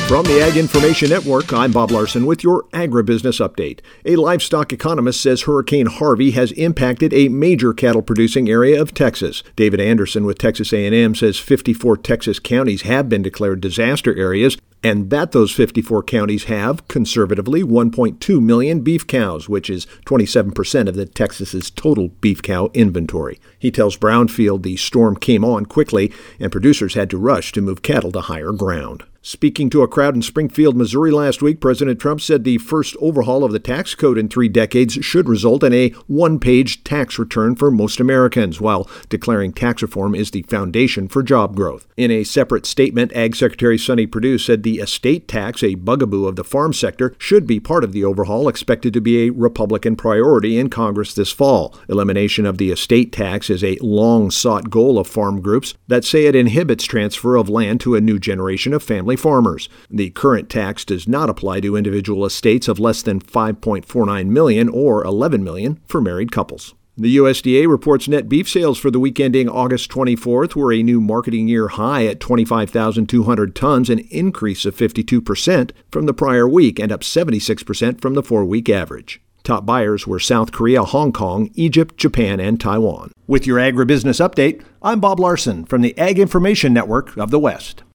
From the Ag Information Network, I'm Bob Larson with your agribusiness update. A livestock economist says Hurricane Harvey has impacted a major cattle-producing area of Texas. David Anderson with Texas A&M says 54 Texas counties have been declared disaster areas, and that those 54 counties have, conservatively, 1.2 million beef cows, which is 27% of Texas's total beef cow inventory. He tells Brownfield the storm came on quickly, and producers had to rush to move cattle to higher ground. Speaking to a crowd in Springfield, Missouri last week, President Trump said the first overhaul of the tax code in 3 decades should result in a one-page tax return for most Americans, while declaring tax reform is the foundation for job growth. In a separate statement, Ag Secretary Sonny Perdue said the estate tax, a bugaboo of the farm sector, should be part of the overhaul, expected to be a Republican priority in Congress this fall. Elimination of the estate tax is a long-sought goal of farm groups that say it inhibits transfer of land to a new generation of family farmers. The current tax does not apply to individual estates of less than $5.49 million or $11 million for married couples. The USDA reports net beef sales for the week ending August 24th were a new marketing year high at 25,200 tons, an increase of 52% from the prior week and up 76% from the 4-week average. Top buyers were South Korea, Hong Kong, Egypt, Japan, and Taiwan. With your agribusiness update, I'm Bob Larson from the Ag Information Network of the West.